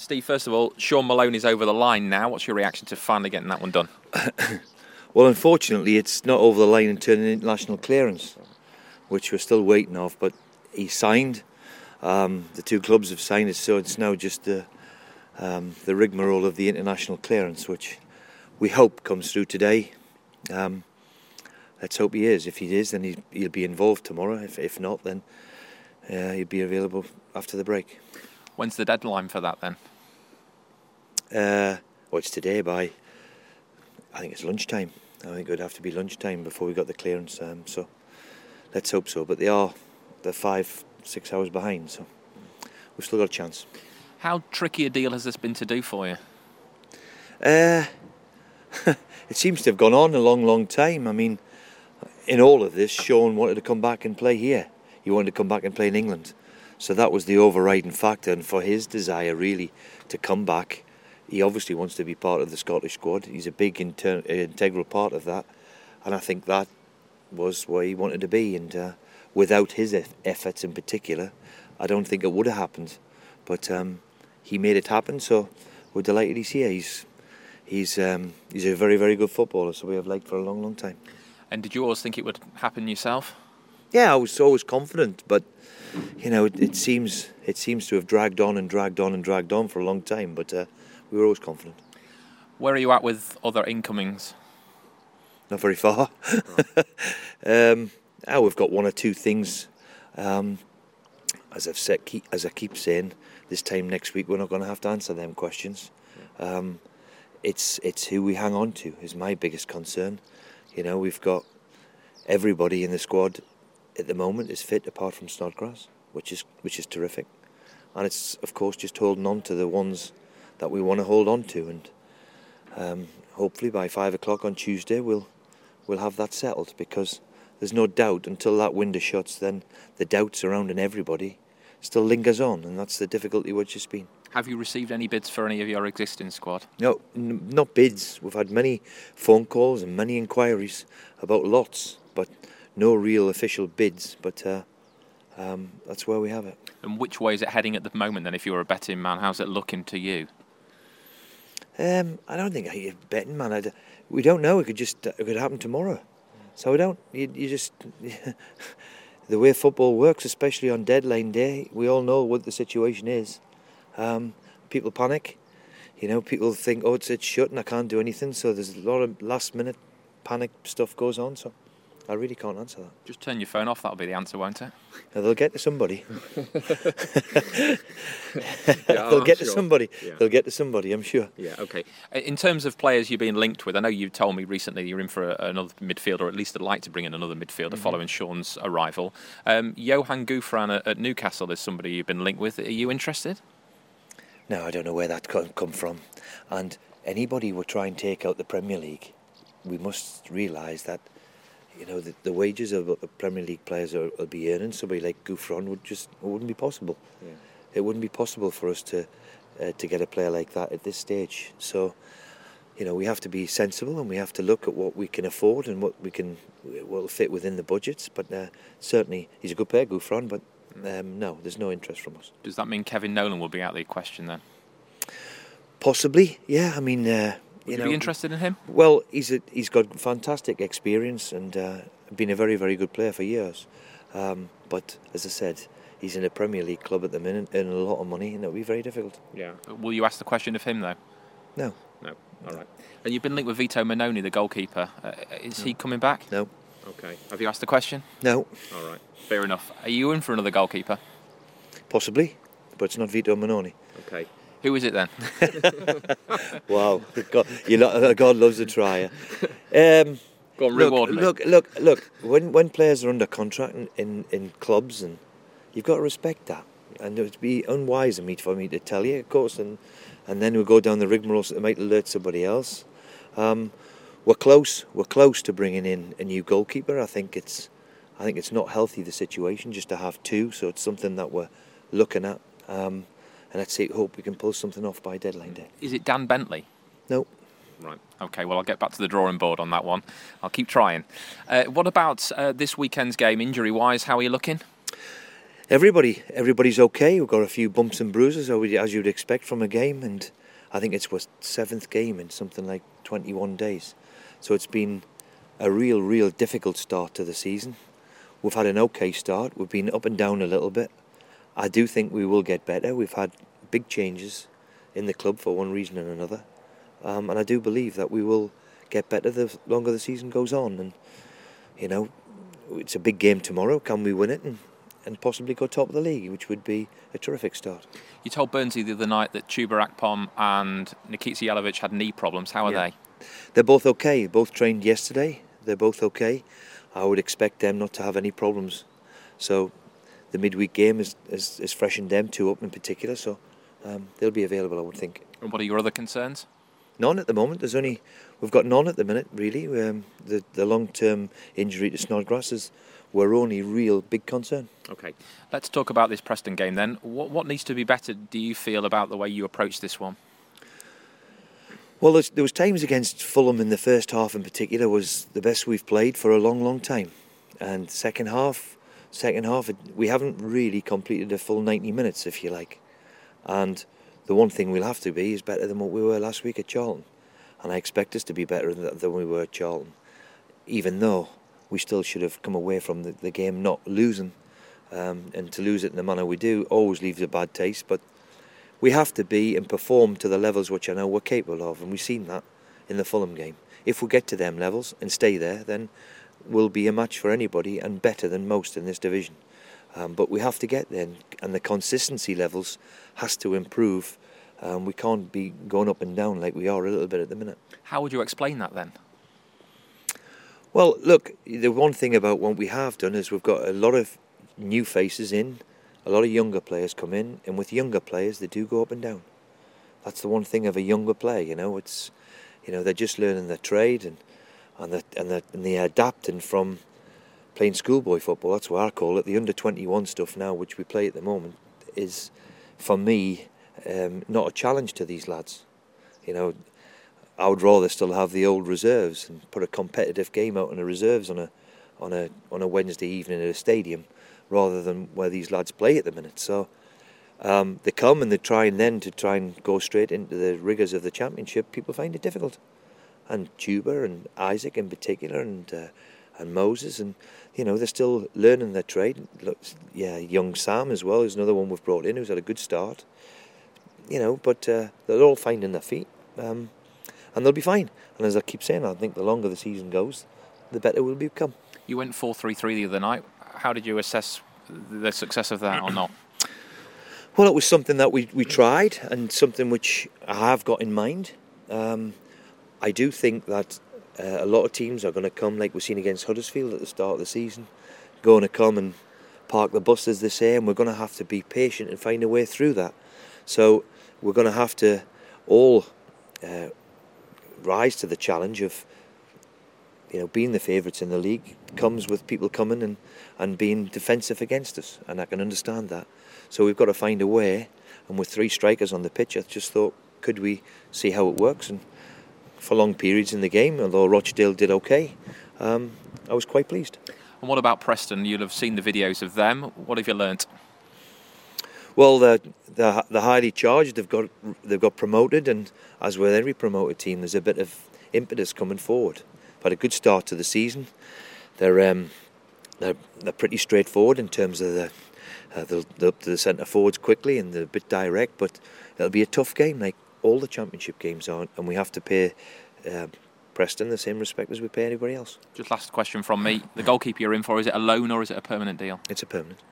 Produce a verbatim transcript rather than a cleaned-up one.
Steve, first of all, Sean Maloney's over the line now. What's your reaction to finally getting that one done? Well, unfortunately, it's not over the line and turning international clearance, which we're still waiting off. But he signed. Um, the two clubs have signed it, so it's now just the um, the rigmarole of the international clearance, which we hope comes through today. Um, let's hope he is. If he is, then he, he'll be involved tomorrow. If if not, then uh, he'll be available after the break. When's the deadline for that then? Uh, well, it's today by, I think it's lunchtime. I think it would have to be lunchtime before we got the clearance. Um, so let's hope so. But they are, they're five, six hours behind. So we've still got a chance. How tricky a deal has this been to do for you? Uh, it seems to have gone on a long, long time. I mean, in all of this, Sean wanted to come back and play here. He wanted to come back and play in England. So that was the overriding factor, and for his desire really to come back, he obviously wants to be part of the Scottish squad. He's a big inter- integral part of that, and I think that was where he wanted to be. And uh, without his eff- efforts in particular, I don't think it would have happened. But um, he made it happen, so we're delighted he's here. He's he's um, he's a very, very good footballer, so we have liked for a long, long time. And did you always think it would happen yourself? Yeah, I was always confident, but you know, it, it seems it seems to have dragged on and dragged on and dragged on for a long time. But uh, we were always confident. Where are you at with other incomings? Not very far. Right. um, oh, we've got one or two things. Um, as I've said, keep, as I keep saying, this time next week we're not going to have to answer them questions. Yeah. Um, it's it's who we hang on to is my biggest concern. You know, we've got everybody in the squad at the moment is fit apart from Snodgrass, which is which is terrific, and it's of course just holding on to the ones that we want to hold on to, and um, hopefully by five o'clock on Tuesday we'll we'll have that settled, because there's no doubt until that window shuts, then the doubt surrounding everybody still lingers on, and that's the difficulty which has been. Have you received any bids for any of your existing squad? No, n- not bids. We've had many phone calls and many inquiries about lots, but no real official bids, but uh, um, that's where we have it. And which way is it heading at the moment then, if you're a betting man? How's it looking to you? Um, I don't think I'm a betting man. I'd, we don't know. It could just it could happen tomorrow. So we don't. You, you just the way football works, especially on deadline day, we all know what the situation is. Um, people panic. You know, people think, oh, it's it's shut and I can't do anything. So there's a lot of last minute panic stuff goes on. So I really can't answer that. Just turn your phone off, that'll be the answer, won't it? Now, they'll get to somebody. yeah, they'll get sure. to somebody. Yeah. They'll get to somebody, I'm sure. Yeah, okay. In terms of players you've been linked with, I know you told me recently you're in for a, another midfielder, or at least I'd like to bring in another midfielder mm-hmm. following Sean's arrival. Um, Johan Gouffran at, at Newcastle is somebody you've been linked with. Are you interested? No, I don't know where that come, come from. And anybody who will try and take out the Premier League, we must realise that, you know, the, the wages of what the Premier League players are, will be earning, somebody like Gouffran would just it wouldn't be possible. Yeah. It wouldn't be possible for us to uh, to get a player like that at this stage. So, you know, we have to be sensible and we have to look at what we can afford and what we can what will fit within the budgets. But uh, certainly, he's a good player, Gouffran. But um, no, there's no interest from us. Does that mean Kevin Nolan will be out of the question then? Possibly, yeah. I mean. Uh, Would you, you know, be interested in him? Well, he's a, he's got fantastic experience and uh, been a very, very good player for years. Um, but as I said, he's in a Premier League club at the minute, earning a lot of money, and it'll be very difficult. Yeah. Will you ask the question of him though? No. No. All right. And you've been linked with Vito Mannone, the goalkeeper. Uh, is no. he coming back? No. Okay. Have you asked the question? No. All right. Fair enough. Are you in for another goalkeeper? Possibly, but it's not Vito Mannone. Okay. Who is it then? Wow, God, you know, God loves a trier. Um, Go on, look, reward me. Look, look, look. When when players are under contract in, in, in clubs, and you've got to respect that, and it would be unwise of me for me to tell you, of course, and and then we'll go down the rigmarole that might alert somebody else. Um, we're close. We're close to bringing in a new goalkeeper. I think it's, I think it's not healthy, the situation, just to have two. So it's something that we're looking at. Um, And let's see, hope we can pull something off by deadline day. Is it Dan Bentley? No. Right. Okay, well, I'll get back to the drawing board on that one. I'll keep trying. Uh, what about uh, this weekend's game, injury-wise? How are you looking? Everybody, everybody's okay. We've got a few bumps and bruises, as you'd expect from a game, and I think it's our seventh game in something like twenty-one days. So it's been a real, real difficult start to the season. We've had an okay start. We've been up and down a little bit. I do think we will get better. We've had big changes in the club for one reason and another, um, and I do believe that we will get better the longer the season goes on. And you know, it's a big game tomorrow. Can we win it and, and possibly go top of the league, which would be a terrific start? You told Burnsy the other night that Chuba Akpom and Nikita Jelavic had knee problems. How are yeah. they? They're both okay. Both trained yesterday. They're both okay. I would expect them not to have any problems. So the midweek game has, has, has freshened them two up in particular. So um, they'll be available, I would think. And what are your other concerns? None at the moment. There's only we've got none at the minute, really. Um, the the long-term injury to Snodgrass is our only real big concern. Okay, let's talk about this Preston game then. What what needs to be better, do you feel, about the way you approach this one? Well, there was times against Fulham in the first half in particular was the best we've played for a long, long time. And second half, second half, we haven't really completed a full ninety minutes, if you like. And the one thing we'll have to be is better than what we were last week at Charlton. And I expect us to be better than we were at Charlton, even though we still should have come away from the, the game not losing. Um, and to lose it in the manner we do always leaves a bad taste. But we have to be and perform to the levels which I know we're capable of. And we've seen that in the Fulham game. If we get to them levels and stay there, then we'll be a match for anybody and better than most in this division. Um, but we have to get there, and the consistency levels has to improve. Um, we can't be going up and down like we are a little bit at the minute. How would you explain that then? Well, look, the one thing about what we have done is we've got a lot of new faces in, a lot of younger players come in, and with younger players they do go up and down. That's the one thing of a younger player, you know. It's, you know, they're just learning their trade and and they and they and they're adapting from playing schoolboy football. That's what I call it. The under twenty-one stuff now, which we play at the moment, is for me um, not a challenge to these lads. You know, I would rather still have the old reserves and put a competitive game out on the reserves on a on a on a Wednesday evening at a stadium, rather than where these lads play at the minute. So um, they come and they try, and then to try and go straight into the rigours of the Championship, people find it difficult. And Chuba and Isaac in particular, and uh, and Moses, and you know, they're still learning their trade. Look, yeah, young Sam as well is another one we've brought in who's had a good start. You know, but uh, they're all finding their feet, um, and they'll be fine. And as I keep saying, I think the longer the season goes, the better we'll become. You went four three three the other night. How did you assess the success of that or not? Well, it was something that we, we tried, and something which I have got in mind. Um, I do think that uh, a lot of teams are going to come, like we've seen against Huddersfield at the start of the season, going to come and park the bus, as they say, and we're going to have to be patient and find a way through that. So we're going to have to all uh, rise to the challenge of, you know, being the favourites in the league comes with people coming and, and being defensive against us, and I can understand that. So we've got to find a way, and with three strikers on the pitch, I just thought, could we see how it works? And for long periods in the game, although Rochdale did okay, um, I was quite pleased. And what about Preston? You'll have seen the videos of them. What have you learnt? Well, they're, they're, they're highly charged. They've got they've got promoted, and as with every promoted team, there's a bit of impetus coming forward. They've had a good start to the season. They're um, they're, they're pretty straightforward in terms of the uh, they'll, they'll up to the centre forwards quickly, and they're a bit direct. But it'll be a tough game, like all the Championship games are, and we have to pay uh, Preston the same respect as we pay anybody else. Just last question from me: the goalkeeper you're in for, is it a loan or is it a permanent deal? It's a permanent.